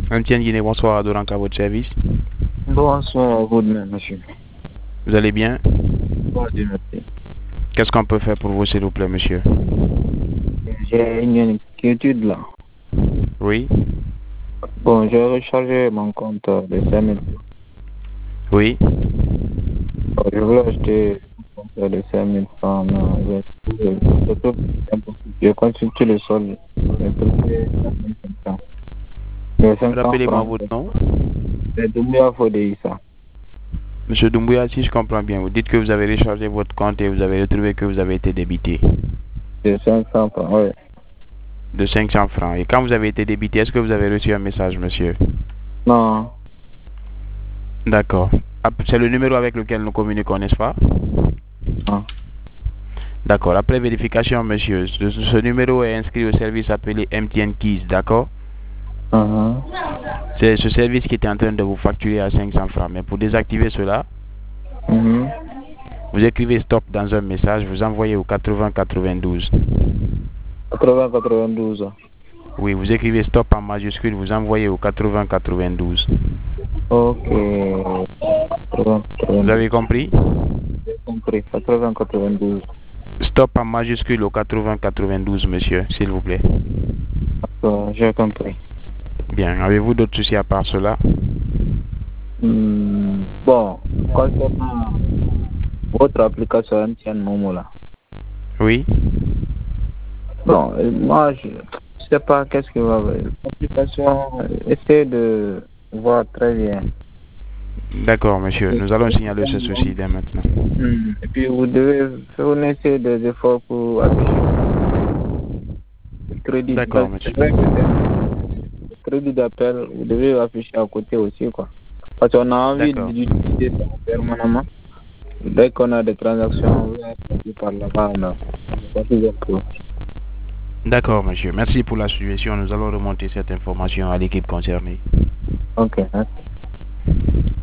MTN Guinée, bonsoir, Adoranka à votre service. Bonsoir à vous de même, monsieur. Vous allez bien? Bonjour, merci. Qu'est-ce qu'on peut faire pour vous, s'il vous plaît, monsieur? J'ai une inquiétude là. Oui? Bon, j'ai rechargé mon compte de 5000 francs. Oui? Je voulais acheter un compte de 5000 francs, mais je trouve impossible. J'ai consulté le solde. J'ai trouvé 5500. Les 500 Rappelez-moi francs, votre nom. c'est Doumbia Fodéissa. Monsieur Doumbouya, si je comprends bien, vous dites que vous avez rechargé votre compte et vous avez retrouvé que vous avez été débité C'est 500 francs, oui. de 500 francs. Et quand vous avez été débité, est-ce que vous avez reçu un message, monsieur? Non, D'accord. C'est le numéro avec lequel nous communiquons, n'est-ce pas? non. D'accord. Après vérification, monsieur, ce numéro est inscrit au service appelé MTN Keys, d'accord? Uh-huh. C'est ce service qui était en train de vous facturer à 500 francs. Mais pour désactiver cela, Mhm. vous écrivez stop dans un message, vous envoyez au 80 92. 80-92. Oui, vous écrivez stop en majuscule, vous envoyez au 80 92. Ok. 80, Vous 92. avez compris? J'ai compris. 80-92. Stop en majuscule au 80 92, monsieur, s'il vous plaît. J'ai compris. Bien, avez-vous d'autres soucis à part cela? Bon, concernant votre application MTN Momo là. Oui? Bon, moi, je sais pas qu'est-ce que va. L'application, essaie de voir très bien. D'accord, monsieur, nous allons signaler ce souci dès maintenant. Et puis, vous devez fournir des efforts pour afficher le crédit. D'accord, monsieur. C'est vrai que le crédit d'appel, vous devez afficher à côté aussi, quoi. Parce qu'on a envie D'accord. d'utiliser ça permanemment. Dès qu'on a des transactions, on va passer par là-bas, on a pas pour. D'accord, monsieur. Merci pour la suggestion. Nous allons remonter cette information à l'équipe concernée. Ok, hein.